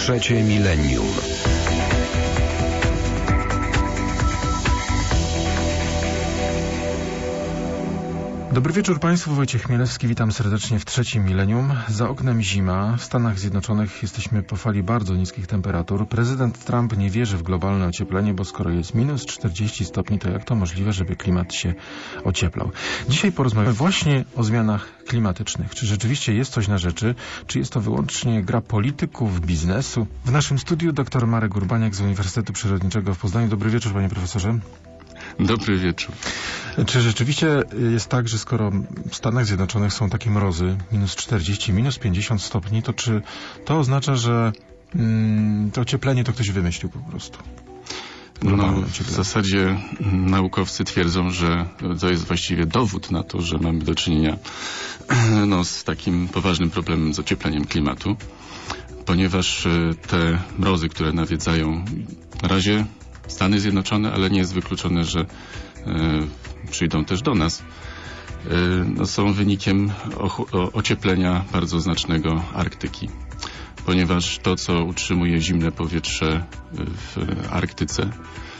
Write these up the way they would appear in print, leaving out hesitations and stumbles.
Trzecie milenium. Dobry wieczór Państwu, Wojciech Chmielewski, witam serdecznie w trzecim milenium. Za oknem zima, w Stanach Zjednoczonych jesteśmy po fali bardzo niskich temperatur. Prezydent Trump nie wierzy w globalne ocieplenie, bo skoro jest minus 40 stopni, to jak to możliwe, żeby klimat się ocieplał? Dzisiaj porozmawiamy właśnie o zmianach klimatycznych. Czy rzeczywiście jest coś na rzeczy? Czy jest to wyłącznie gra polityków, biznesu? W naszym studiu dr Marek Urbaniak z Uniwersytetu Przyrodniczego w Poznaniu. Dobry wieczór, panie profesorze. Dobry wieczór. Czy rzeczywiście jest tak, że skoro w Stanach Zjednoczonych są takie mrozy, minus 40, minus 50 stopni, to czy to oznacza, że to ocieplenie to ktoś wymyślił po prostu? No, w zasadzie naukowcy twierdzą, że to jest właściwie dowód na to, że mamy do czynienia z takim poważnym problemem z ociepleniem klimatu, ponieważ te mrozy, które nawiedzają na razie Stany Zjednoczone, ale nie jest wykluczone, że przyjdą też do nas, są wynikiem ocieplenia bardzo znacznego Arktyki. Ponieważ to, co utrzymuje zimne powietrze w Arktyce,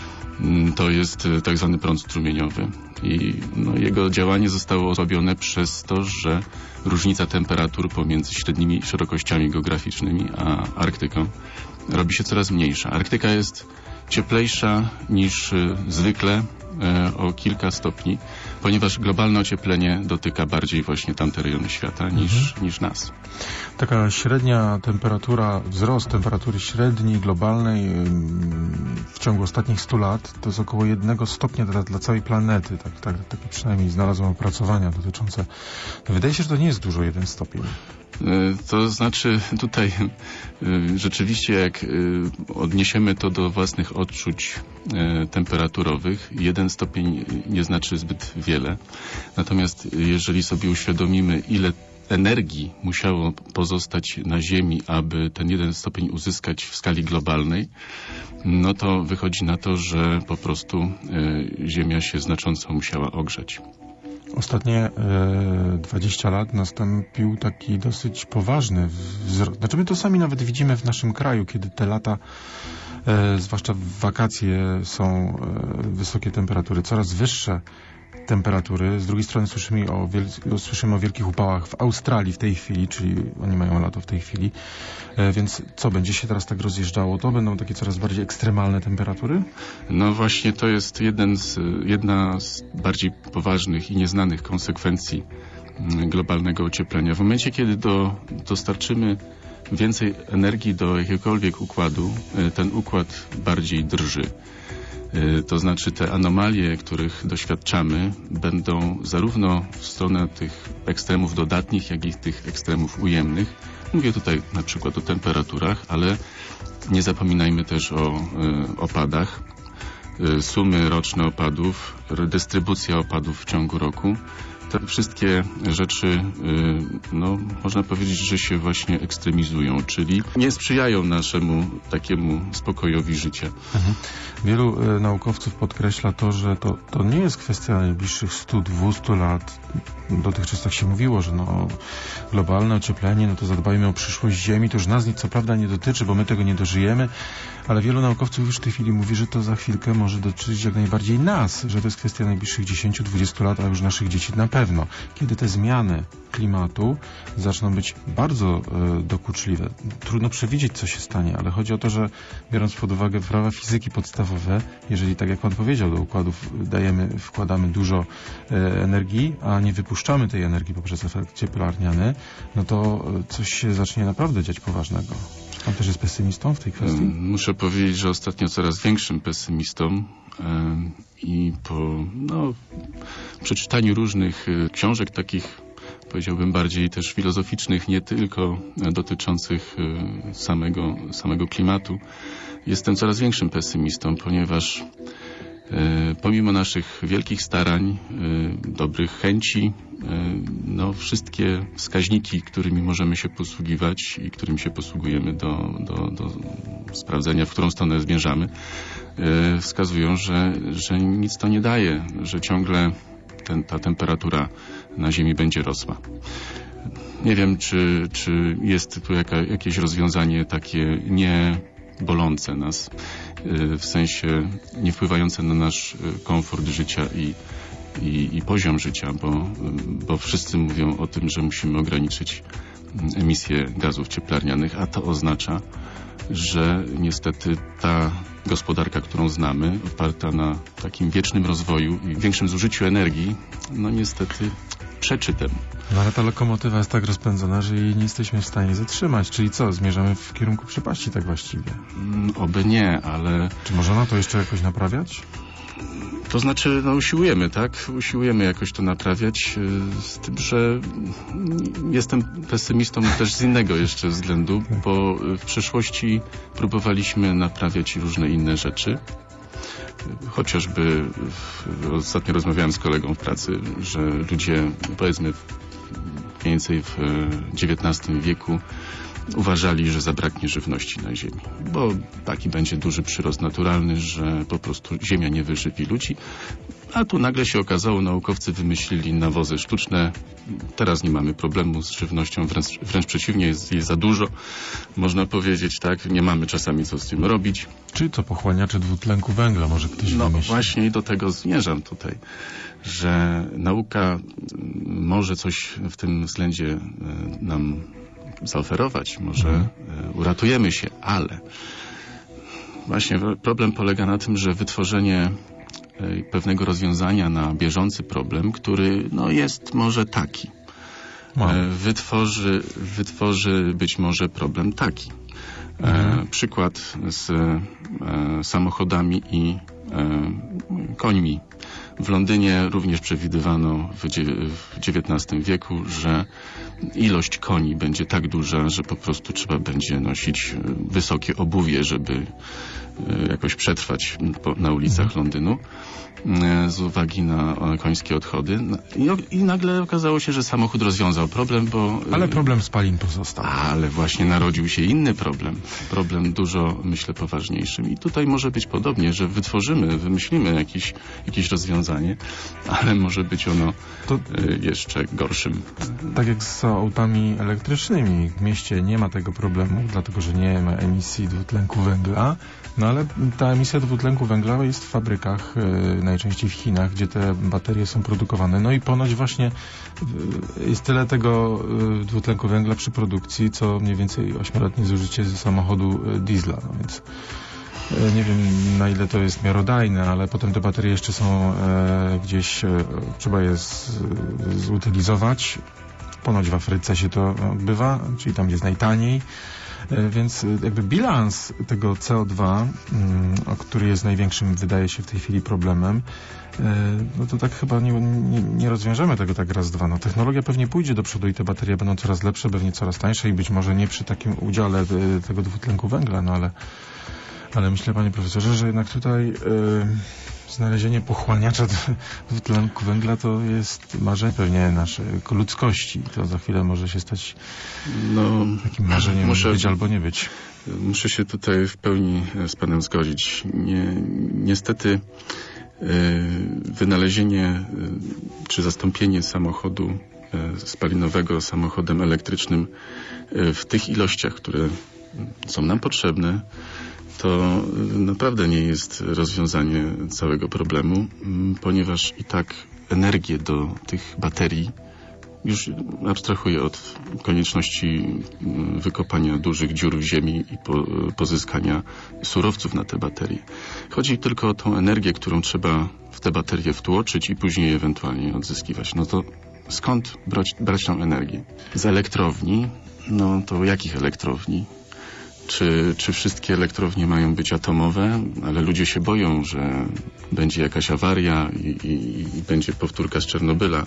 to jest tak zwany prąd strumieniowy. I jego działanie zostało osłabione przez to, że różnica temperatur pomiędzy średnimi szerokościami geograficznymi a Arktyką robi się coraz mniejsza. Arktyka jest cieplejsza niż zwykle o kilka stopni, ponieważ globalne ocieplenie dotyka bardziej właśnie tamte rejony świata niż nas. Taka średnia temperatura, wzrost temperatury średniej, globalnej w ciągu ostatnich 100 lat to jest około 1 stopnia dla całej planety. Tak przynajmniej znalazłem opracowania dotyczące. Wydaje się, że to nie jest dużo 1 stopień. To znaczy tutaj rzeczywiście jak odniesiemy to do własnych odczuć temperaturowych, 1 stopień nie znaczy zbyt wiele. Natomiast jeżeli sobie uświadomimy, ile energii musiało pozostać na Ziemi, aby ten 1 stopień uzyskać w skali globalnej, no to wychodzi na to, że po prostu Ziemia się znacząco musiała ogrzać. Ostatnie 20 lat nastąpił taki dosyć poważny wzrost. Znaczy my to sami nawet widzimy w naszym kraju, kiedy te lata, zwłaszcza w wakacje, są wysokie temperatury, coraz wyższe temperatury. Z drugiej strony słyszymy o wielkich upałach w Australii w tej chwili, czyli oni mają lato w tej chwili. Więc co, będzie się teraz tak rozjeżdżało? To będą takie coraz bardziej ekstremalne temperatury? No właśnie to jest jedna z bardziej poważnych i nieznanych konsekwencji globalnego ocieplenia. W momencie, kiedy dostarczymy więcej energii do jakiegokolwiek układu, ten układ bardziej drży. To znaczy te anomalie, których doświadczamy, będą zarówno w stronę tych ekstremów dodatnich, jak i tych ekstremów ujemnych. Mówię tutaj na przykład o temperaturach, ale nie zapominajmy też o opadach. Sumy roczne opadów, redystrybucja opadów w ciągu roku. Te wszystkie rzeczy, można powiedzieć, że się właśnie ekstremizują, czyli nie sprzyjają naszemu takiemu spokojowi życia. Wielu naukowców podkreśla to, że to nie jest kwestia najbliższych 100-200 lat. Dotychczas tak się mówiło, że globalne ocieplenie, to zadbajmy o przyszłość Ziemi. To już nas co prawda nie dotyczy, bo my tego nie dożyjemy, ale wielu naukowców już w tej chwili mówi, że to za chwilkę może dotyczyć jak najbardziej nas, że to jest kwestia najbliższych 10-20 lat, a już naszych dzieci na pewno. Kiedy te zmiany klimatu zaczną być bardzo dokuczliwe. Trudno przewidzieć, co się stanie, ale chodzi o to, że biorąc pod uwagę prawa fizyki podstawowe, jeżeli, tak jak pan powiedział, do układów wkładamy dużo energii, a nie wypuszczamy tej energii poprzez efekt cieplarniany, no to coś się zacznie naprawdę dziać poważnego. Czy pan też jest pesymistą w tej kwestii? Muszę powiedzieć, że ostatnio coraz większym pesymistą i po przeczytaniu różnych książek takich, powiedziałbym, bardziej też filozoficznych, nie tylko dotyczących samego klimatu, jestem coraz większym pesymistą, ponieważ pomimo naszych wielkich starań, dobrych chęci, wszystkie wskaźniki, którymi możemy się posługiwać i którymi się posługujemy do sprawdzenia, w którą stronę zmierzamy, wskazują, że nic to nie daje, że ciągle ta temperatura na Ziemi będzie rosła. Nie wiem, czy jest tu jakieś rozwiązanie takie nie bolące nas, w sensie nie wpływające na nasz komfort życia i poziom życia, bo wszyscy mówią o tym, że musimy ograniczyć emisję gazów cieplarnianych, a to oznacza, że niestety ta gospodarka, którą znamy, oparta na takim wiecznym rozwoju i większym zużyciu energii, no niestety przeczy temu. No ale ta lokomotywa jest tak rozpędzona, że jej nie jesteśmy w stanie zatrzymać. Czyli co, zmierzamy w kierunku przepaści tak właściwie? Oby nie, ale... Czy można to jeszcze jakoś naprawiać? To znaczy, no usiłujemy, tak? Usiłujemy jakoś to naprawiać, z tym, że jestem pesymistą też z innego jeszcze względu, bo w przeszłości próbowaliśmy naprawiać różne inne rzeczy. Chociażby ostatnio rozmawiałem z kolegą w pracy, że ludzie, powiedzmy mniej więcej w XIX wieku uważali, że zabraknie żywności na ziemi, bo taki będzie duży przyrost naturalny, że po prostu ziemia nie wyżywi ludzi. A tu nagle się okazało, naukowcy wymyślili nawozy sztuczne. Teraz nie mamy problemu z żywnością, wręcz przeciwnie, jest jej za dużo. Można powiedzieć, tak, nie mamy czasami co z tym robić. Czy to pochłaniacze dwutlenku węgla, może ktoś wymyśli? No właśnie i do tego zmierzam tutaj, że nauka może coś w tym względzie nam zaoferować, może uratujemy się, ale właśnie problem polega na tym, że wytworzenie pewnego rozwiązania na bieżący problem, który no jest może taki. Wytworzy być może problem taki. Przykład z samochodami i końmi. W Londynie również przewidywano w XIX wieku, że ilość koni będzie tak duża, że po prostu trzeba będzie nosić wysokie obuwie, żeby jakoś przetrwać na ulicach Londynu z uwagi na końskie odchody. I nagle okazało się, że samochód rozwiązał problem, bo... Ale problem spalin pozostał. Ale właśnie narodził się inny problem. Problem dużo, myślę, poważniejszy. I tutaj może być podobnie, że wymyślimy jakieś rozwiązanie, ale może być ono jeszcze gorszym. Tak jak z autami elektrycznymi. W mieście nie ma tego problemu, dlatego że nie ma emisji dwutlenku węgla. No ale ta emisja dwutlenku węgla jest w fabrykach, najczęściej w Chinach, gdzie te baterie są produkowane. No i ponoć właśnie jest tyle tego dwutlenku węgla przy produkcji, co mniej więcej 8-letnie zużycie ze samochodu diesla. No więc nie wiem, na ile to jest miarodajne, ale potem te baterie jeszcze są gdzieś, trzeba je zutylizować. Ponoć w Afryce się to odbywa, czyli tam jest najtaniej. Więc jakby bilans tego CO2, który jest największym, wydaje się w tej chwili problemem, no to tak chyba nie rozwiążemy tego tak raz, dwa. No, technologia pewnie pójdzie do przodu i te baterie będą coraz lepsze, pewnie coraz tańsze i być może nie przy takim udziale tego dwutlenku węgla, no ale myślę, panie profesorze, że jednak tutaj znalezienie pochłaniacza dwutlenku węgla to jest marzenie pewnie naszej ludzkości. To za chwilę może się stać takim marzeniem być albo nie być. Muszę się tutaj w pełni z panem zgodzić. Niestety wynalezienie czy zastąpienie samochodu spalinowego samochodem elektrycznym w tych ilościach, które są nam potrzebne, to naprawdę nie jest rozwiązanie całego problemu, ponieważ i tak energię do tych baterii, już abstrahuję od konieczności wykopania dużych dziur w ziemi i pozyskania surowców na te baterie. Chodzi tylko o tą energię, którą trzeba w te baterie wtłoczyć i później ewentualnie odzyskiwać. No to skąd brać tą energię? Z elektrowni? No to jakich elektrowni? Czy wszystkie elektrownie mają być atomowe, ale ludzie się boją, że będzie jakaś awaria i będzie powtórka z Czernobyla,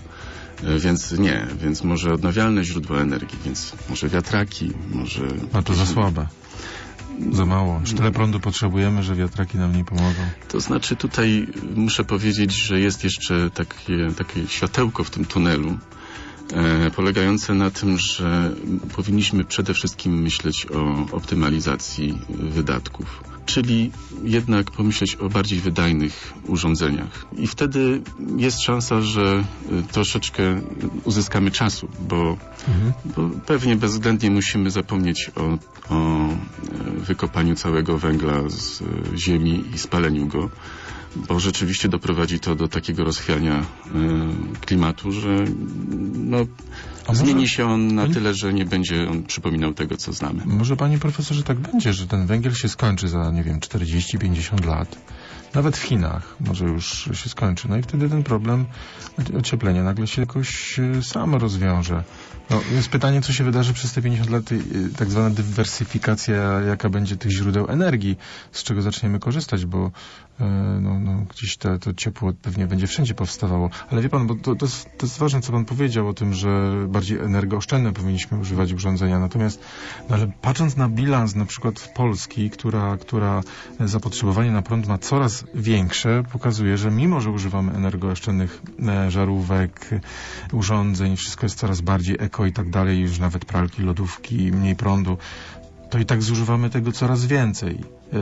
więc może odnawialne źródła energii, więc może wiatraki, może... A to za słabe. Za mało. Już tyle prądu potrzebujemy, że wiatraki nam nie pomogą. To znaczy tutaj muszę powiedzieć, że jest jeszcze takie światełko w tym tunelu, polegające na tym, że powinniśmy przede wszystkim myśleć o optymalizacji wydatków. czyli jednak pomyśleć o bardziej wydajnych urządzeniach. I wtedy jest szansa, że troszeczkę uzyskamy czasu, bo pewnie bezwzględnie musimy zapomnieć o wykopaniu całego węgla z ziemi i spaleniu go, bo rzeczywiście doprowadzi to do takiego rozchwiania klimatu, że zmieni się on na tyle, że nie będzie on przypominał tego, co znamy. Może, panie profesorze, tak będzie, że ten węgiel się skończy za, 40-50 lat. Nawet w Chinach może już się skończy. No i wtedy ten problem ocieplenia nagle się jakoś sam rozwiąże. Jest pytanie, co się wydarzy przez te 50 lat, tak zwana dywersyfikacja, jaka będzie tych źródeł energii, z czego zaczniemy korzystać, bo gdzieś to ciepło pewnie będzie wszędzie powstawało. Ale wie pan, bo to jest ważne, co pan powiedział o tym, że bardziej energooszczędne powinniśmy używać urządzenia. Natomiast, ale patrząc na bilans na przykład Polski, która zapotrzebowanie na prąd ma coraz większe, pokazuje, że mimo, że używamy energooszczędnych żarówek, urządzeń, wszystko jest coraz bardziej eko i tak dalej, już nawet pralki, lodówki, mniej prądu, to i tak zużywamy tego coraz więcej.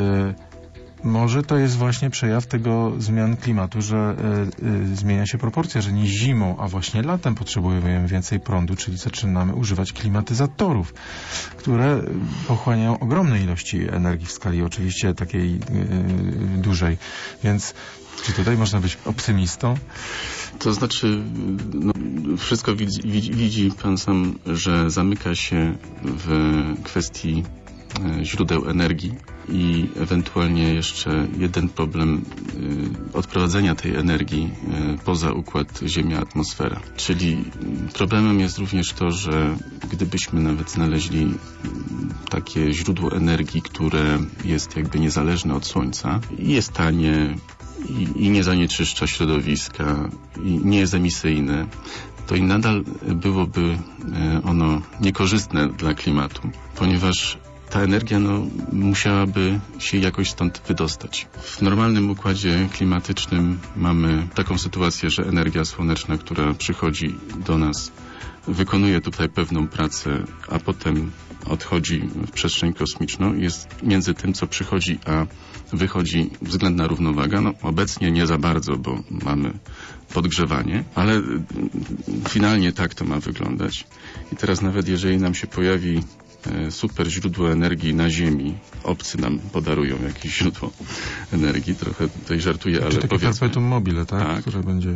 Może to jest właśnie przejaw tego zmian klimatu, że zmienia się proporcja, że nie zimą, a właśnie latem potrzebujemy więcej prądu, czyli zaczynamy używać klimatyzatorów, które pochłaniają ogromne ilości energii w skali oczywiście takiej dużej. Więc czy tutaj można być optymistą? To znaczy, wszystko widzi pan sam, że zamyka się w kwestii źródeł energii i ewentualnie jeszcze jeden problem odprowadzenia tej energii poza układ Ziemia-atmosfera. Czyli problemem jest również to, że gdybyśmy nawet znaleźli takie źródło energii, które jest jakby niezależne od Słońca i jest tanie i nie zanieczyszcza środowiska i nie jest emisyjne, to i nadal byłoby ono niekorzystne dla klimatu, ponieważ ta energia musiałaby się jakoś stąd wydostać. W normalnym układzie klimatycznym mamy taką sytuację, że energia słoneczna, która przychodzi do nas, wykonuje tutaj pewną pracę, a potem odchodzi w przestrzeń kosmiczną. Jest między tym, co przychodzi, a wychodzi względna równowaga. Obecnie nie za bardzo, bo mamy podgrzewanie, ale finalnie tak to ma wyglądać. I teraz nawet jeżeli nam się pojawi super źródło energii na Ziemi, obcy nam podarują jakieś źródło energii, trochę tutaj żartuję, ale takie powiedzmy... perpetuum mobile, tak? Które będzie...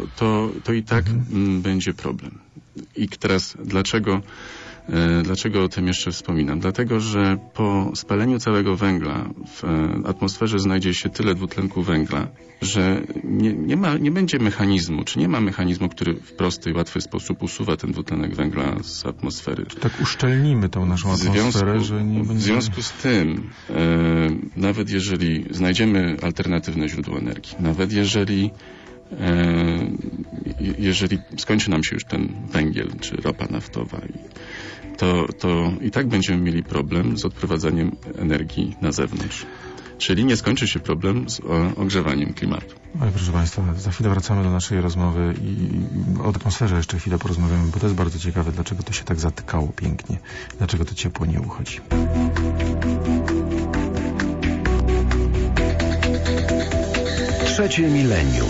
To i tak będzie problem. I teraz dlaczego o tym jeszcze wspominam? Dlatego, że po spaleniu całego węgla w atmosferze znajdzie się tyle dwutlenku węgla, że nie będzie mechanizmu, czy nie ma mechanizmu, który w prosty i łatwy sposób usuwa ten dwutlenek węgla z atmosfery. Tak uszczelnimy tą naszą atmosferę, że nie będzie... W związku z tym, nawet jeżeli znajdziemy alternatywne źródło energii, nawet jeżeli skończy nam się już ten węgiel czy ropa naftowa, to i tak będziemy mieli problem z odprowadzaniem energii na zewnątrz. Czyli nie skończy się problem z ogrzewaniem klimatu. Ale proszę Państwa, za chwilę wracamy do naszej rozmowy i o atmosferze jeszcze chwilę porozmawiamy, bo to jest bardzo ciekawe, dlaczego to się tak zatykało pięknie, dlaczego to ciepło nie uchodzi. Trzecie milenium.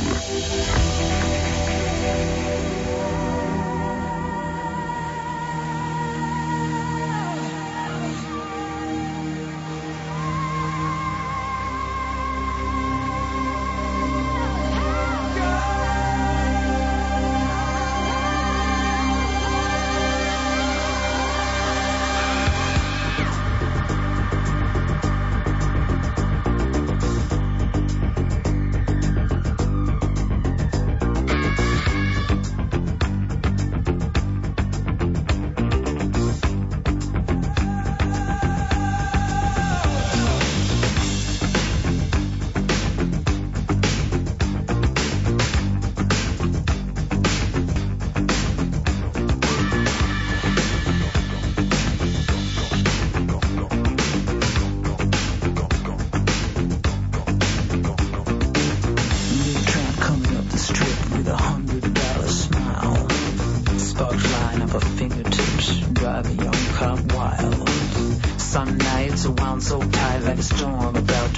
Some nights are wound so tight like a storm about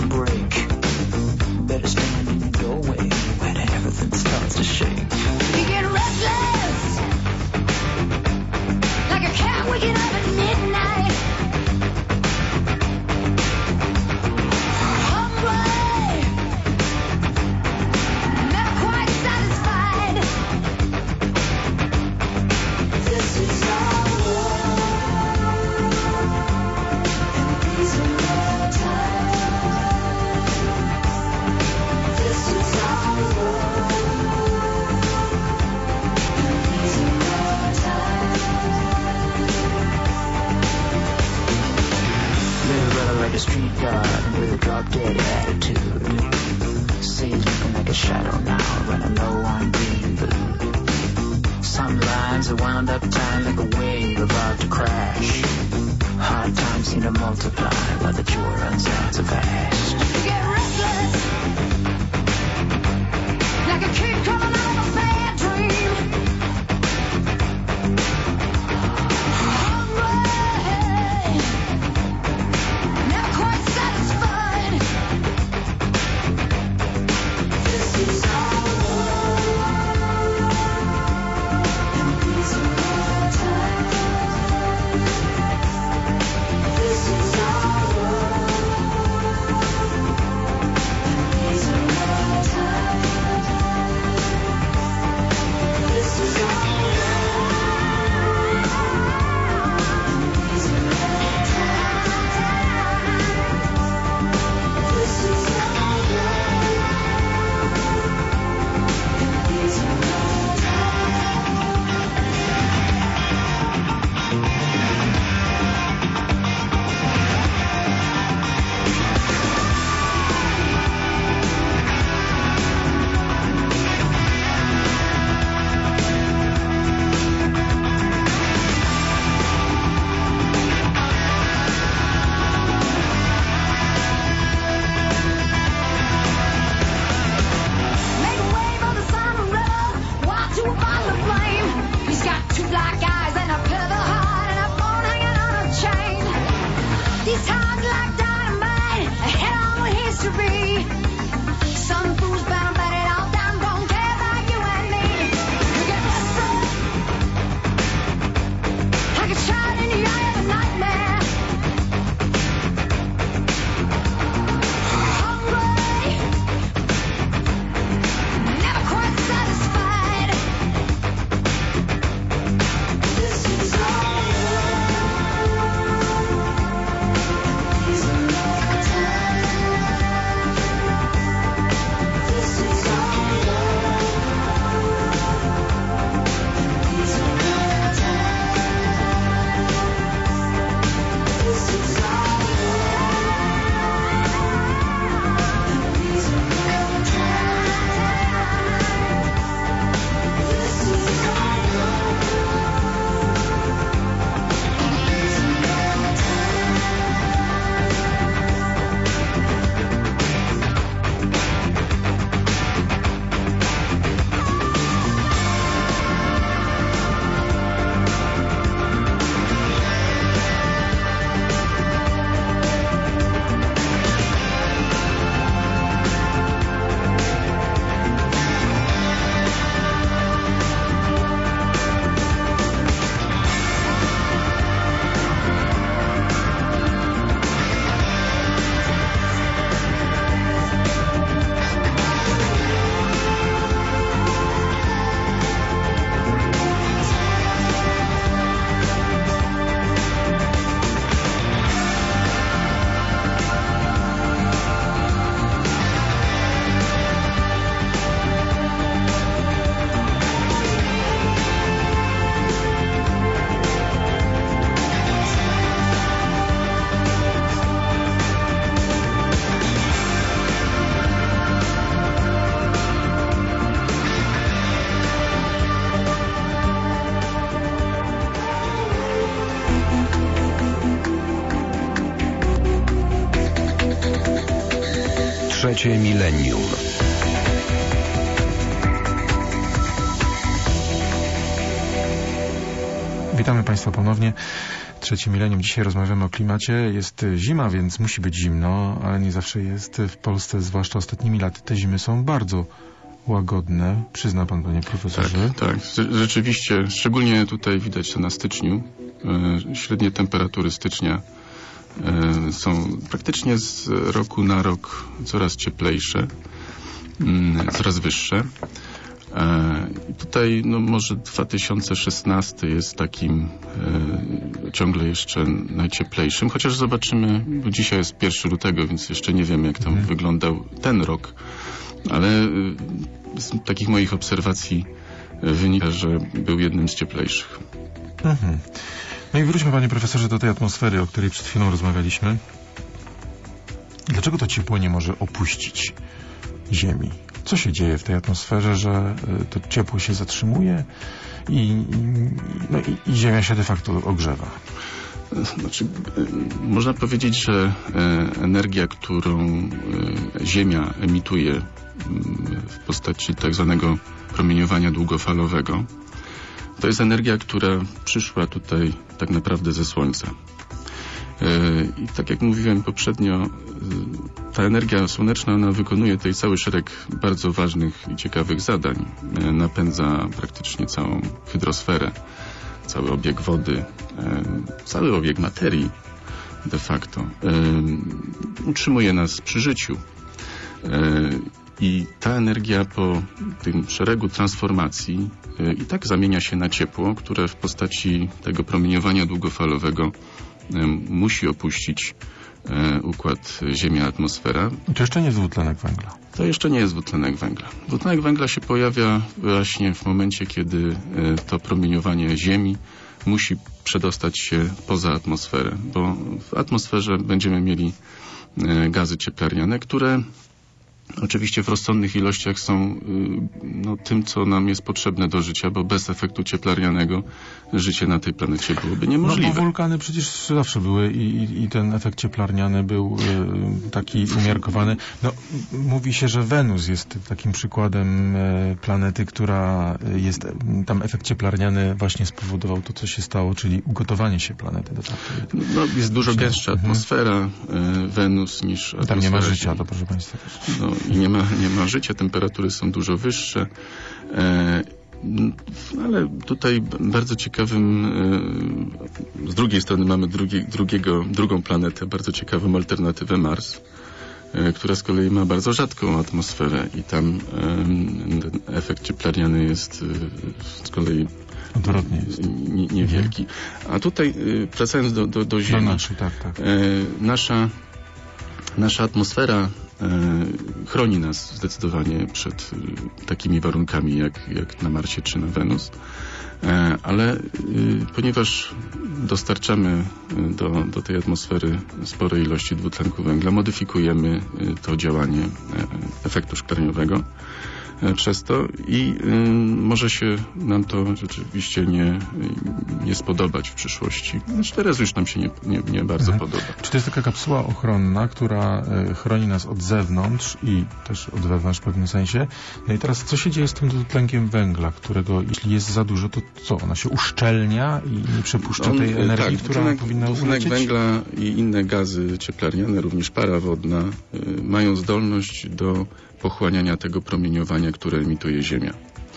gut with a drop-dead attitude. See you looking like a shadow now, running low on green food. Some lines are wound up tight like a wave about to crash. Hard times seem to multiply while the joy runs out so fast. You get restless, like a kid coming out of a bad dream. Hungry, never quite satisfied. This is our world, and these are our times. This is our world, and these are our times. This is our world, and these are our times. This is our world, and these are our times. Make a wave on the sun umbrella, walk to a bottle of flame. He's got two black eyes and a pit of the heart and a bone hanging on a chain. These times like dynamite, head on with history. Some fools better bet it all down, don't care about you and me. You get restless, like a child in the eye of a nightmare. Hungry, never quite satisfied. This is our world, these are our times. This is our world, these are our times. This is our world, these are our times. This is our world, these are our Trzecie milenium. Witamy Państwa ponownie. Trzecie milenium. Dzisiaj rozmawiamy o klimacie. Jest zima, więc musi być zimno, ale nie zawsze jest. W Polsce, zwłaszcza ostatnimi laty, te zimy są bardzo łagodne. Przyzna pan, panie profesorze? Tak. Rzeczywiście, szczególnie tutaj widać to na styczniu. Średnie temperatury stycznia są praktycznie z roku na rok coraz cieplejsze, coraz wyższe. Tutaj może 2016 jest takim ciągle jeszcze najcieplejszym, chociaż zobaczymy, bo dzisiaj jest 1 lutego, więc jeszcze nie wiem, jak tam wyglądał ten rok, ale z takich moich obserwacji wynika, że był jednym z cieplejszych. No i wróćmy, panie profesorze, do tej atmosfery, o której przed chwilą rozmawialiśmy. Dlaczego to ciepło nie może opuścić Ziemi? Co się dzieje w tej atmosferze, że to ciepło się zatrzymuje i Ziemia się de facto ogrzewa? Znaczy, można powiedzieć, że energia, którą Ziemia emituje w postaci tak zwanego promieniowania długofalowego, to jest energia, która przyszła tutaj tak naprawdę ze Słońca. I tak jak mówiłem poprzednio, ta energia słoneczna, ona wykonuje tutaj cały szereg bardzo ważnych i ciekawych zadań. Napędza praktycznie całą hydrosferę, cały obieg wody, cały obieg materii de facto. Utrzymuje nas przy życiu. I ta energia po tym szeregu transformacji i tak zamienia się na ciepło, które w postaci tego promieniowania długofalowego musi opuścić układ Ziemia-atmosfera. To jeszcze nie jest dwutlenek węgla. To jeszcze nie jest dwutlenek węgla. Dwutlenek węgla się pojawia właśnie w momencie, kiedy to promieniowanie Ziemi musi przedostać się poza atmosferę, bo w atmosferze będziemy mieli gazy cieplarniane, które oczywiście w rozsądnych ilościach są tym, co nam jest potrzebne do życia, bo bez efektu cieplarnianego życie na tej planecie byłoby niemożliwe. No bo wulkany przecież zawsze były i ten efekt cieplarniany był taki umiarkowany. No, mówi się, że Wenus jest takim przykładem planety, która jest, tam efekt cieplarniany właśnie spowodował to, co się stało, czyli ugotowanie się planety do takiej. No, jest dużo gęstsza atmosfera Wenus niż atmosfera. Tam nie ma życia, to proszę Państwa. No, i nie ma życia, temperatury są dużo wyższe. Ale tutaj bardzo ciekawym, z drugiej strony mamy drugą planetę, bardzo ciekawą alternatywę Mars, która z kolei ma bardzo rzadką atmosferę i tam ten efekt cieplarniany jest z kolei odwrotnie jest. Niewielki. A tutaj wracając do Ziemi, tak. Nasza atmosfera chroni nas zdecydowanie przed takimi warunkami jak na Marsie czy na Wenus, ale ponieważ dostarczamy do tej atmosfery spore ilości dwutlenku węgla, modyfikujemy to działanie efektu szklarniowego przez to i może się nam to rzeczywiście nie spodobać w przyszłości. Znaczy teraz już nam się nie bardzo podoba. Czy to jest taka kapsuła ochronna, która chroni nas od zewnątrz i też od wewnątrz w pewnym sensie? No i teraz co się dzieje z tym dwutlenkiem węgla, którego jeśli jest za dużo, to co? Ona się uszczelnia i nie przepuszcza tej energii, która powinna ulecieć? Dwutlenek węgla i inne gazy cieplarniane, również para wodna, mają zdolność do pochłaniania tego promieniowania, które emituje Ziemia.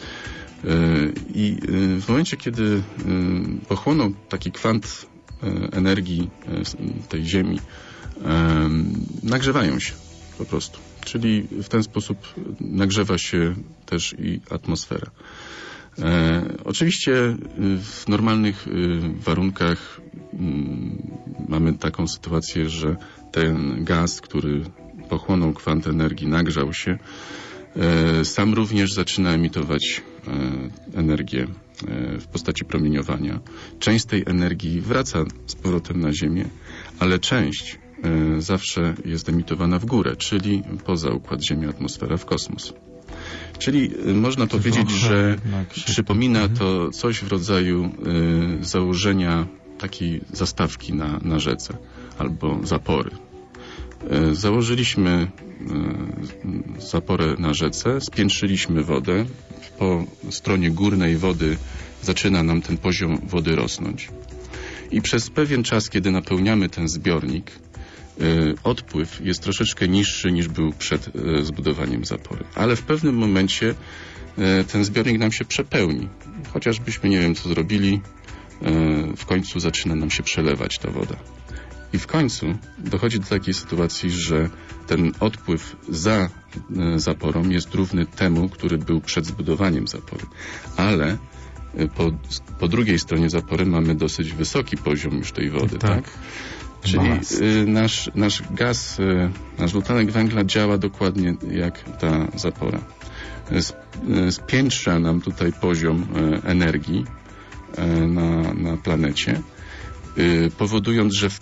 I w momencie, kiedy pochłoną taki kwant energii tej Ziemi, nagrzewają się po prostu. Czyli w ten sposób nagrzewa się też i atmosfera. Oczywiście w normalnych warunkach mamy taką sytuację, że ten gaz, który pochłonął kwant energii, nagrzał się, sam również zaczyna emitować energię w postaci promieniowania. Część tej energii wraca z powrotem na Ziemię, ale część zawsze jest emitowana w górę, czyli poza układ Ziemia-atmosfera, w kosmos. Czyli można powiedzieć, że przypomina to coś w rodzaju założenia takiej zastawki na rzece albo zapory. Założyliśmy zaporę na rzece, spiętrzyliśmy wodę. Po stronie górnej wody zaczyna nam ten poziom wody rosnąć. I przez pewien czas, kiedy napełniamy ten zbiornik, odpływ jest troszeczkę niższy niż był przed zbudowaniem zapory. Ale w pewnym momencie ten zbiornik nam się przepełni. Chociażbyśmy nie wiem co zrobili, w końcu zaczyna nam się przelewać ta woda. I w końcu dochodzi do takiej sytuacji, że ten odpływ za zaporą jest równy temu, który był przed zbudowaniem zapory. Ale po drugiej stronie zapory mamy dosyć wysoki poziom już tej wody, tak? Czyli nasz gaz, nasz dwutlenek węgla działa dokładnie jak ta zapora. Spiętrza nam tutaj poziom energii na planecie, powodując, że w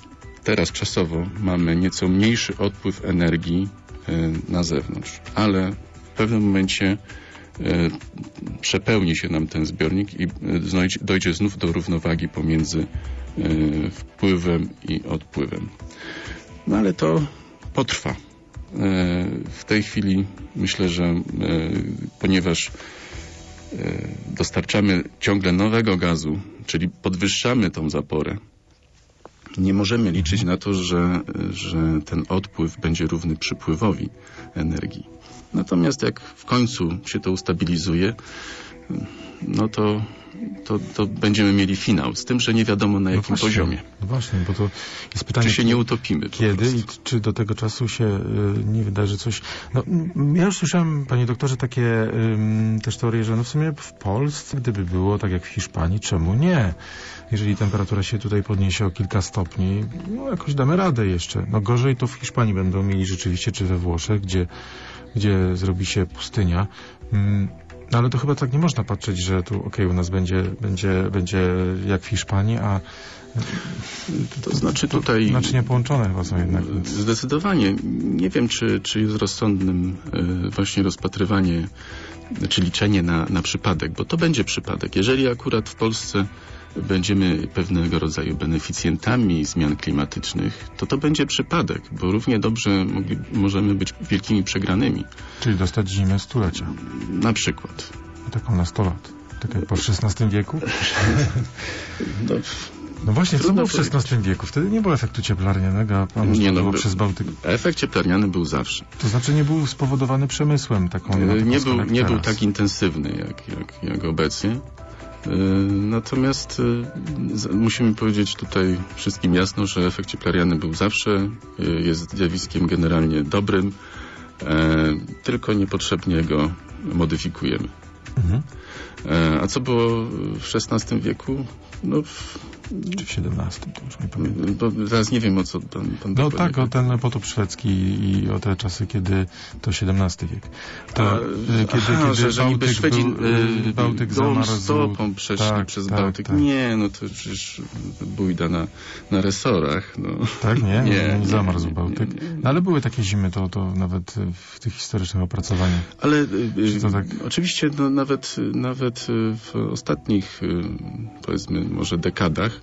teraz czasowo mamy nieco mniejszy odpływ energii na zewnątrz, ale w pewnym momencie przepełni się nam ten zbiornik i dojdzie znów do równowagi pomiędzy wpływem i odpływem. No ale to potrwa. W tej chwili myślę, że ponieważ dostarczamy ciągle nowego gazu, czyli podwyższamy tą zaporę, nie możemy liczyć na to, że ten odpływ będzie równy przypływowi energii. Natomiast jak w końcu się to ustabilizuje, no to będziemy mieli finał, z tym, że nie wiadomo na jakim poziomie. No właśnie, bo to jest pytanie, czy się nie utopimy kiedy i czy do tego czasu się nie wydarzy coś. No, ja już słyszałem, panie doktorze, takie też teorie, że no w sumie w Polsce, gdyby było tak jak w Hiszpanii, czemu nie? Jeżeli temperatura się tutaj podniesie o kilka stopni, no jakoś damy radę jeszcze. No gorzej to w Hiszpanii będą mieli rzeczywiście, czy we Włoszech, gdzie zrobi się pustynia. No ale to chyba tak nie można patrzeć, że tu u nas będzie jak w Hiszpanii, a to znaczy tutaj naczynia połączone chyba są jednak. Zdecydowanie. Nie wiem, czy jest rozsądnym właśnie rozpatrywanie, czy liczenie na przypadek, bo to będzie przypadek. Jeżeli akurat w Polsce będziemy pewnego rodzaju beneficjentami zmian klimatycznych, to będzie przypadek, bo równie dobrze możemy być wielkimi przegranymi. Czyli dostać zimę stulecia. Na przykład. Taką na 100 lat. Tak jak po XVI wieku? No właśnie, co było w XVI wieku? Wtedy nie było efektu cieplarnianego, a nie było przez Bałtyk. Efekt cieplarniany był zawsze. To znaczy nie był spowodowany przemysłem taką nie był tak intensywny jak obecnie. Natomiast musimy powiedzieć tutaj wszystkim jasno, że efekt cieplarniany był zawsze, jest zjawiskiem generalnie dobrym, tylko niepotrzebnie go modyfikujemy. A co było w XVI wieku? No, czy w XVII, to już nie pamiętam. Bo teraz nie wiem, o co pan no tak, o ten potop szwedzki i o te czasy, kiedy to XVII wiek. Kiedy Bałtyk zamarzł. Stopą przeszli przez Bałtyk. Tak. Nie, no to przecież bójda na resorach. No. Tak, nie zamarzł Bałtyk. No ale były takie zimy, to nawet w tych historycznych opracowaniach. Ale tak... oczywiście no, nawet w ostatnich, powiedzmy, może dekadach,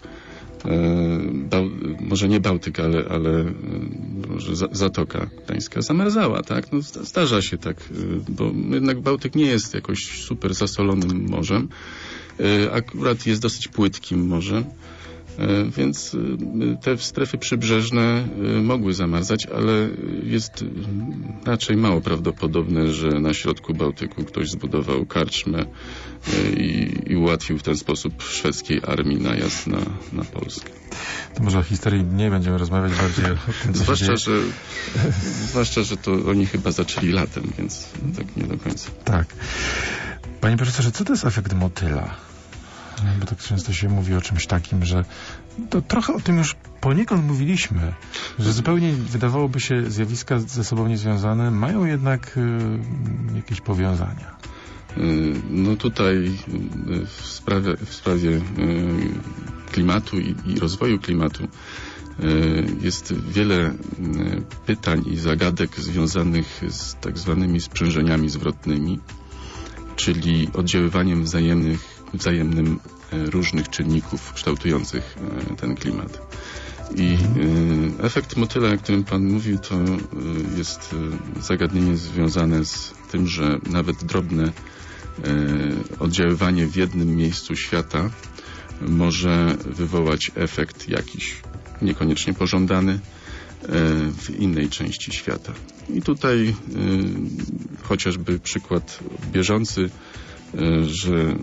może nie Bałtyk, ale może Zatoka Gdańska zamarzała, tak? No, zdarza się tak, bo jednak Bałtyk nie jest jakoś super zasolonym morzem. Akurat jest dosyć płytkim morzem, więc te strefy przybrzeżne mogły zamarzać, ale jest raczej mało prawdopodobne, że na środku Bałtyku ktoś zbudował karczmę i ułatwił w ten sposób szwedzkiej armii najazd na Polskę. To może o historii nie będziemy rozmawiać bardziej o tym, zwłaszcza, że to oni chyba zaczęli latem, więc tak nie do końca. Tak. Panie profesorze, co to jest efekt motyla? Bo tak często się mówi o czymś takim, że to trochę o tym już poniekąd mówiliśmy, że zupełnie wydawałoby się zjawiska ze sobą niezwiązane, mają jednak jakieś powiązania. No tutaj w sprawie klimatu i rozwoju klimatu jest wiele pytań i zagadek związanych z tak zwanymi sprzężeniami zwrotnymi, czyli oddziaływaniem wzajemnym różnych czynników kształtujących ten klimat. I efekt motyla, o którym pan mówił, to jest zagadnienie związane z tym, że nawet drobne oddziaływanie w jednym miejscu świata może wywołać efekt jakiś, niekoniecznie pożądany, w innej części świata. I tutaj chociażby przykład bieżący, że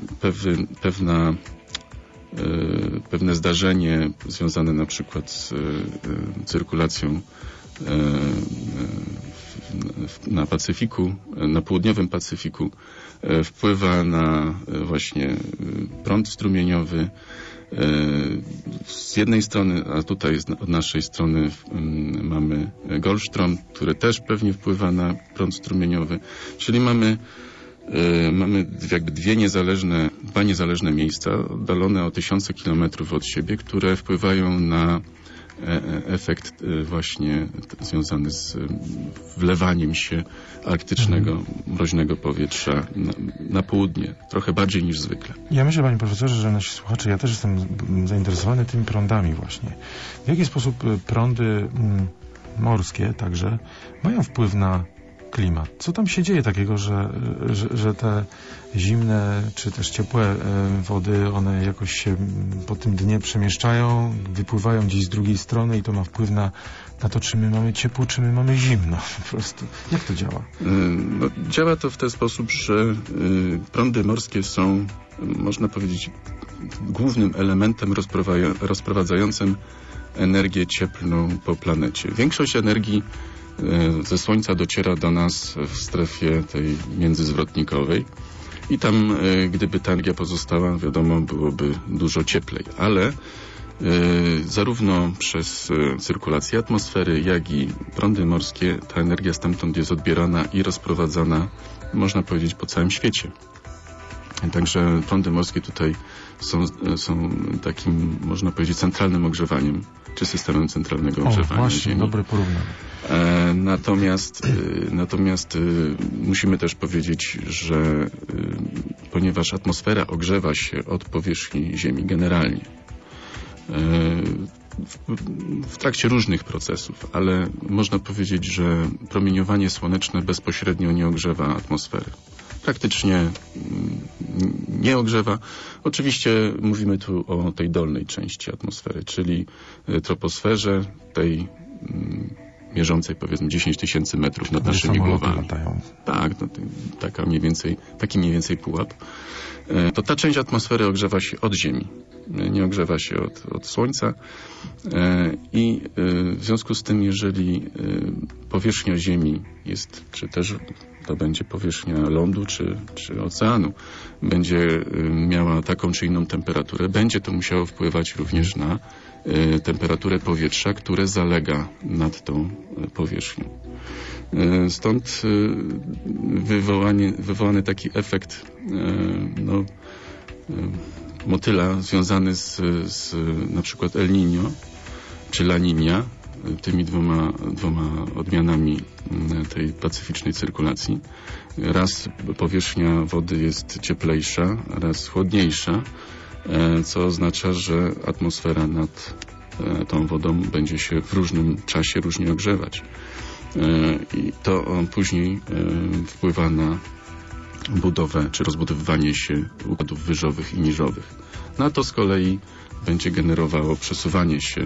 pewne zdarzenie związane na przykład z cyrkulacją na Pacyfiku, na południowym Pacyfiku wpływa na właśnie prąd strumieniowy z jednej strony, a tutaj od naszej strony mamy Golfstrom, który też pewnie wpływa na prąd strumieniowy, czyli mamy jakby dwa niezależne miejsca oddalone o tysiące kilometrów od siebie, które wpływają na efekt właśnie związany z wlewaniem się arktycznego, mroźnego powietrza na południe, trochę bardziej niż zwykle. Ja myślę, panie profesorze, że nasi słuchacze, ja też jestem zainteresowany tymi prądami właśnie. W jaki sposób prądy morskie także mają wpływ na klimat? Co tam się dzieje takiego, że te zimne czy też ciepłe wody, one jakoś się po tym dnie przemieszczają, wypływają gdzieś z drugiej strony i to ma wpływ na to, czy my mamy ciepło, czy my mamy zimno po prostu. Jak to działa? No, działa to w ten sposób, że prądy morskie są, można powiedzieć, głównym elementem rozprowadzającym energię cieplną po planecie. Większość energii ze Słońca dociera do nas w strefie tej międzyzwrotnikowej i tam, gdyby ta energia pozostała, wiadomo, byłoby dużo cieplej, ale zarówno przez cyrkulację atmosfery, jak i prądy morskie ta energia stamtąd jest odbierana i rozprowadzana, można powiedzieć, po całym świecie. Także prądy morskie tutaj są takim, można powiedzieć, centralnym ogrzewaniem, czy systemem centralnego ogrzewania właśnie, Ziemi. dobre porównanie. Natomiast musimy też powiedzieć, że ponieważ atmosfera ogrzewa się od powierzchni Ziemi generalnie, w trakcie różnych procesów, ale można powiedzieć, że promieniowanie słoneczne bezpośrednio nie ogrzewa atmosfery. Praktycznie nie ogrzewa. Oczywiście mówimy tu o tej dolnej części atmosfery, czyli troposferze, tej mierzącej powiedzmy 10 000 metrów nad naszymi głowami. Latają. Tak, no, taki mniej więcej pułap. To ta część atmosfery ogrzewa się od Ziemi, nie ogrzewa się od Słońca i w związku z tym, jeżeli powierzchnia Ziemi jest, czy też to będzie powierzchnia lądu, czy oceanu, będzie miała taką czy inną temperaturę, będzie to musiało wpływać również na temperaturę powietrza, które zalega nad tą powierzchnią. Stąd wywołany taki efekt motyla związany z na przykład El Niño czy La Niña, tymi dwoma odmianami tej pacyficznej cyrkulacji. Raz powierzchnia wody jest cieplejsza, raz chłodniejsza, co oznacza, że atmosfera nad tą wodą będzie się w różnym czasie różnie ogrzewać. I to później wpływa na budowę czy rozbudowywanie się układów wyżowych i niżowych. No to z kolei będzie generowało przesuwanie się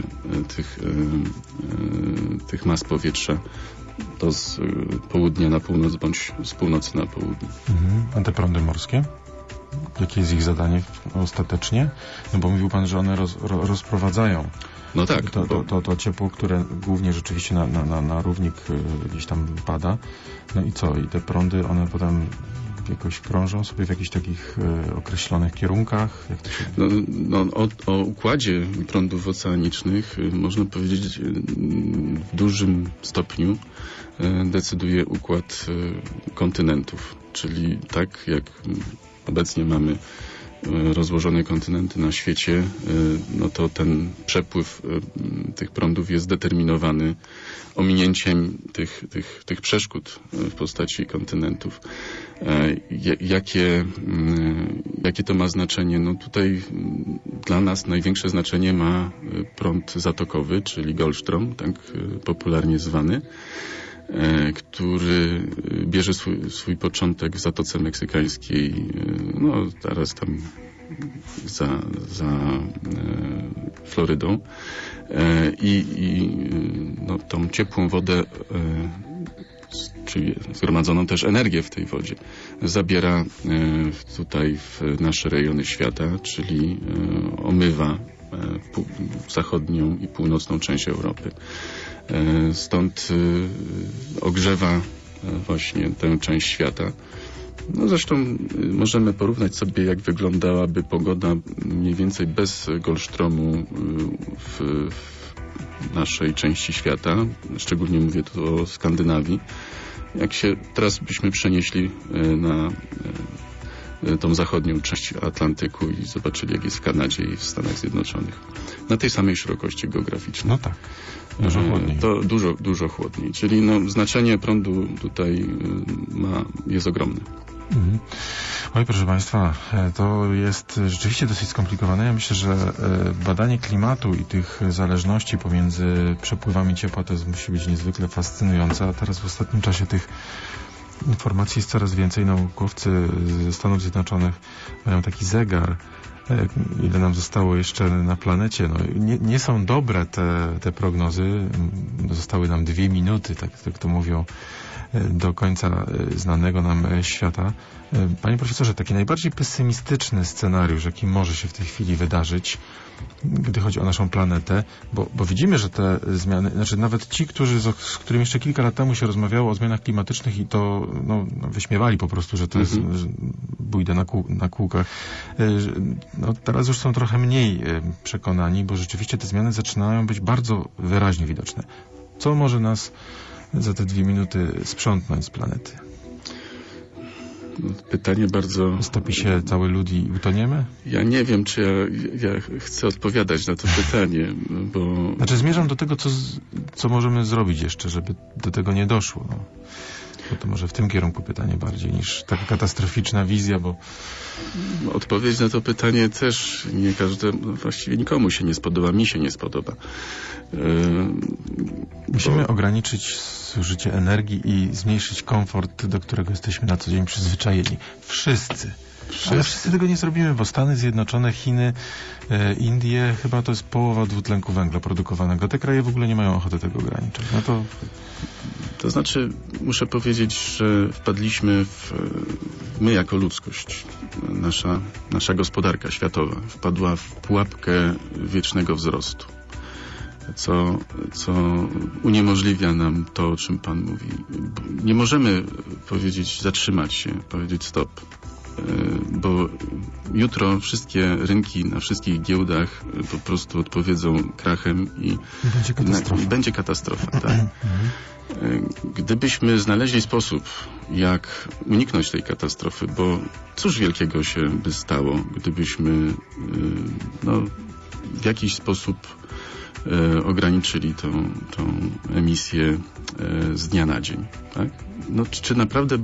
tych mas powietrza to z południa na północ bądź z północy na południe. A te prądy morskie? Jakie jest ich zadanie ostatecznie? No bo mówił pan, że one rozprowadzają. No tak. To ciepło, które głównie rzeczywiście na równik gdzieś tam pada. No i co? I te prądy, one potem jakoś krążą sobie w jakichś takich określonych kierunkach? Jak to się... O układzie prądów oceanicznych można powiedzieć w dużym stopniu decyduje układ kontynentów. Czyli tak jak obecnie mamy rozłożone kontynenty na świecie, no to ten przepływ tych prądów jest determinowany ominięciem tych przeszkód w postaci kontynentów. Jakie to ma znaczenie? No tutaj dla nas największe znaczenie ma prąd zatokowy, czyli Goldstrom, tak popularnie zwany, który bierze swój początek w Zatoce Meksykańskiej, no teraz tam za Florydą i tą ciepłą wodę, czyli zgromadzoną też energię w tej wodzie, zabiera tutaj w nasze rejony świata, czyli omywa zachodnią i północną część Europy. Stąd ogrzewa właśnie tę część świata. No zresztą możemy porównać sobie, jak wyglądałaby pogoda mniej więcej bez Goldstromu w naszej części świata. Szczególnie mówię tu o tą zachodnią część Atlantyku i zobaczyli, jak jest w Kanadzie i w Stanach Zjednoczonych. Na tej samej szerokości geograficznej. No tak. Dużo chłodniej. To dużo chłodniej. Czyli znaczenie prądu tutaj jest ogromne. Mhm. Oj, proszę Państwa, to jest rzeczywiście dosyć skomplikowane. Ja myślę, że badanie klimatu i tych zależności pomiędzy przepływami ciepła to musi być niezwykle fascynujące, a teraz w ostatnim czasie tych informacji jest coraz więcej. Naukowcy ze Stanów Zjednoczonych mają taki zegar, ile nam zostało jeszcze na planecie. Nie są dobre te prognozy. Zostały nam 2 minuty, tak to mówią, do końca znanego nam świata. Panie profesorze, taki najbardziej pesymistyczny scenariusz, jaki może się w tej chwili wydarzyć, gdy chodzi o naszą planetę, bo widzimy, że te zmiany, znaczy nawet ci, z którymi jeszcze kilka lat temu się rozmawiało o zmianach klimatycznych i to wyśmiewali po prostu, że to jest bójda na kółkach. Teraz już są trochę mniej przekonani, bo rzeczywiście te zmiany zaczynają być bardzo wyraźnie widoczne. Co może nas za te 2 minuty sprzątnąć z planety? Pytanie bardzo... Stopi się cały lud i utoniemy? Ja nie wiem, czy ja chcę odpowiadać na to pytanie, bo... Znaczy zmierzam do tego, co możemy zrobić jeszcze, żeby do tego nie doszło. Bo to może w tym kierunku pytanie bardziej niż taka katastroficzna wizja, bo... Odpowiedź na to pytanie też właściwie nikomu się nie spodoba, mi się nie spodoba. Musimy ograniczyć zużycie energii i zmniejszyć komfort, do którego jesteśmy na co dzień przyzwyczajeni. Wszyscy. Ale wszyscy tego nie zrobimy, bo Stany Zjednoczone, Chiny, Indie, chyba to jest połowa dwutlenku węgla produkowanego. Te kraje w ogóle nie mają ochoty tego ograniczać. To znaczy, muszę powiedzieć, że wpadliśmy my jako ludzkość, nasza gospodarka światowa wpadła w pułapkę wiecznego wzrostu, co uniemożliwia nam to, o czym Pan mówi. Nie możemy zatrzymać się, powiedzieć stop, bo jutro wszystkie rynki na wszystkich giełdach po prostu odpowiedzą krachem i będzie katastrofa. Tak. Gdybyśmy znaleźli sposób, jak uniknąć tej katastrofy, bo cóż wielkiego się by stało, gdybyśmy w jakiś sposób ograniczyli tą emisję z dnia na dzień. Tak? Czy naprawdę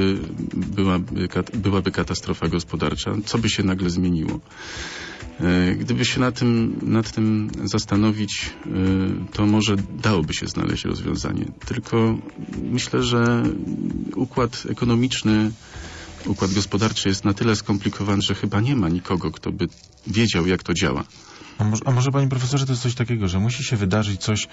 byłaby katastrofa gospodarcza? Co by się nagle zmieniło? Gdyby się nad tym zastanowić, to może dałoby się znaleźć rozwiązanie. Tylko myślę, że układ ekonomiczny, układ gospodarczy jest na tyle skomplikowany, że chyba nie ma nikogo, kto by wiedział, jak to działa. A może, panie profesorze, to jest coś takiego, że musi się wydarzyć coś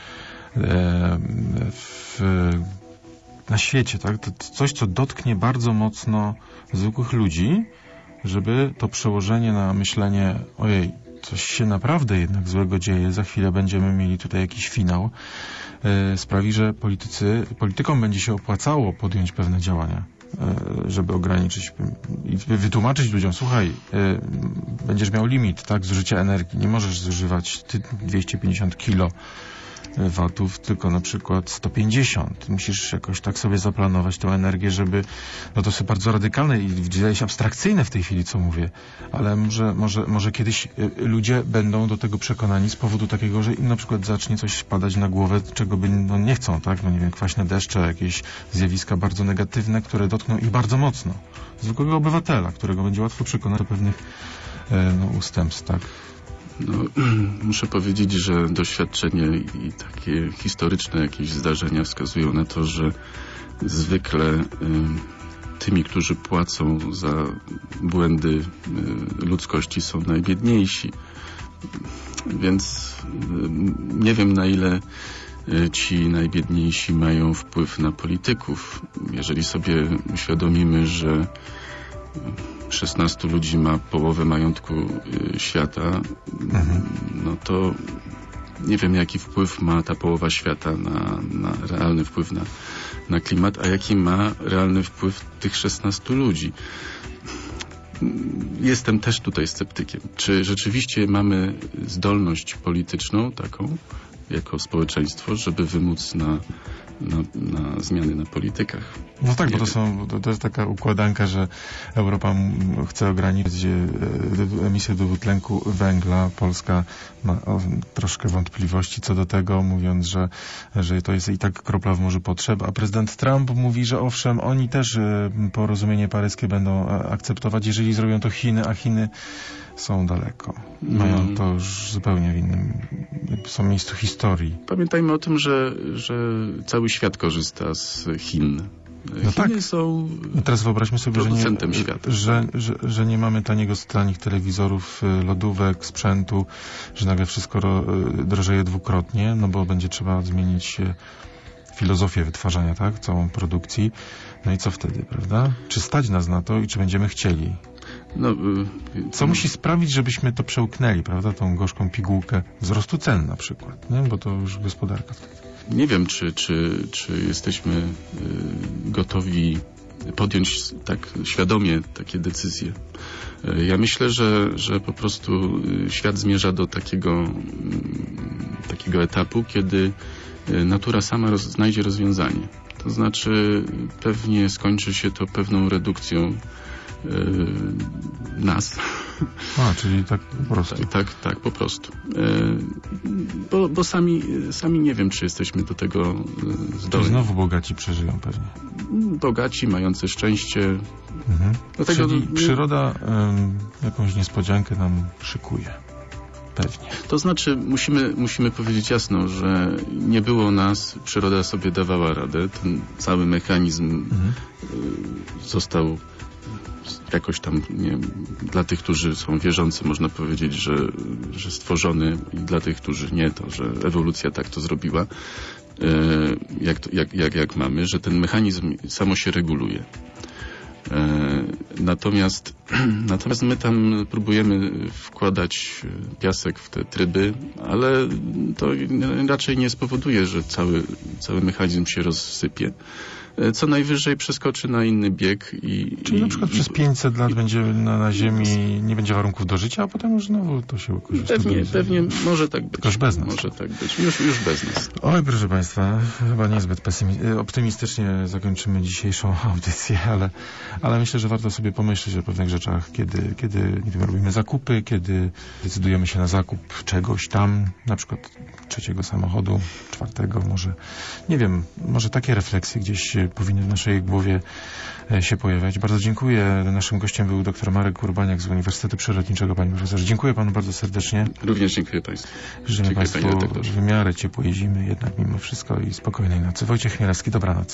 na świecie, tak? To coś, co dotknie bardzo mocno zwykłych ludzi, żeby to przełożenie na myślenie, ojej, coś się naprawdę jednak złego dzieje, za chwilę będziemy mieli tutaj jakiś finał, sprawi, że politykom będzie się opłacało podjąć pewne działania, żeby ograniczyć i wytłumaczyć ludziom, słuchaj, będziesz miał limit, tak, zużycia energii, nie możesz zużywać 250 kilowatów, tylko na przykład 150. Musisz jakoś tak sobie zaplanować tę energię, żeby, to jest bardzo radykalne i wydaje się abstrakcyjne w tej chwili, co mówię, ale może kiedyś ludzie będą do tego przekonani z powodu takiego, że im na przykład zacznie coś padać na głowę, czego by nie chcą, tak? Nie wiem, kwaśne deszcze, jakieś zjawiska bardzo negatywne, które dotkną ich bardzo mocno. Zwykłego obywatela, którego będzie łatwo przekonać do pewnych ustępstw, tak? Muszę powiedzieć, że doświadczenie i takie historyczne jakieś zdarzenia wskazują na to, że zwykle tymi, którzy płacą za błędy ludzkości, są najbiedniejsi. Więc nie wiem, na ile ci najbiedniejsi mają wpływ na polityków. Jeżeli sobie uświadomimy, że 16 ludzi ma połowę majątku świata, to nie wiem, jaki wpływ ma ta połowa świata na realny wpływ na klimat, a jaki ma realny wpływ tych 16 ludzi. Jestem też tutaj sceptykiem. Czy rzeczywiście mamy zdolność polityczną taką, jako społeczeństwo, żeby wymóc na zmiany na politykach. No tak, bo to jest taka układanka, że Europa chce ograniczyć emisję dwutlenku węgla. Polska ma troszkę wątpliwości co do tego, mówiąc, że to jest i tak kropla w morzu potrzeb, a prezydent Trump mówi, że owszem, oni też porozumienie paryskie będą akceptować, jeżeli zrobią to Chiny, a Chiny są daleko. Mają to już zupełnie w innym są miejscu historii. Pamiętajmy o tym, że cały świat korzysta z Chin. No Chiny tak. są No teraz wyobraźmy sobie, producentem świata. że nie mamy tanich telewizorów, lodówek, sprzętu, że nagle wszystko drożeje dwukrotnie, no bo będzie trzeba zmienić filozofię wytwarzania, tak? Całą produkcji. No i co wtedy, prawda? Czy stać nas na to i czy będziemy chcieli? Co musi sprawić, żebyśmy to przełknęli, prawda? Tą gorzką pigułkę wzrostu cen na przykład, nie? Bo to już gospodarka wtedy. Nie wiem, czy jesteśmy gotowi podjąć tak świadomie takie decyzje. Ja myślę, że po prostu świat zmierza do takiego etapu, kiedy natura sama znajdzie rozwiązanie. To znaczy pewnie skończy się to pewną redukcją nas. Czyli tak po prostu. Tak, po prostu. Bo sami nie wiem, czy jesteśmy do tego zdolni. Czyli znowu bogaci przeżyją pewnie. Bogaci, mający szczęście. Czyli przyroda jakąś niespodziankę nam szykuje. Pewnie. To znaczy musimy powiedzieć jasno, że nie było nas, przyroda sobie dawała radę. Ten cały mechanizm został jakoś tam, nie wiem, dla tych, którzy są wierzący, można powiedzieć, że stworzony, i dla tych, którzy nie, to że ewolucja tak to zrobiła, jak mamy, że ten mechanizm samo się reguluje. Natomiast my tam próbujemy wkładać piasek w te tryby, ale to raczej nie spowoduje, że cały mechanizm się rozsypie. Co najwyżej przeskoczy na inny bieg Czyli na przykład przez 500 lat będzie na Ziemi nie będzie warunków do życia, a potem już znowu to się stabilizuje. Pewnie może tak być. Tylko już bez nas. Może tak być. Już bez nas. Oj, proszę Państwa, chyba niezbyt optymistycznie zakończymy dzisiejszą audycję, ale myślę, że warto sobie pomyśleć o pewnych rzeczach, kiedy nie wiem, robimy zakupy, kiedy decydujemy się na zakup czegoś tam, na przykład 3. samochodu, 4. może. Nie wiem, może takie refleksje gdzieś powinny w naszej głowie się pojawiać. Bardzo dziękuję. Naszym gościem był dr Marek Urbaniak z Uniwersytetu Przyrodniczego. Panie profesorze, dziękuję Panu bardzo serdecznie. Również dziękuję Państwu. Życzymy Państwu w miarę ciepłej zimy, jednak mimo wszystko i spokojnej nocy. Wojciech Chmielewski, dobranoc.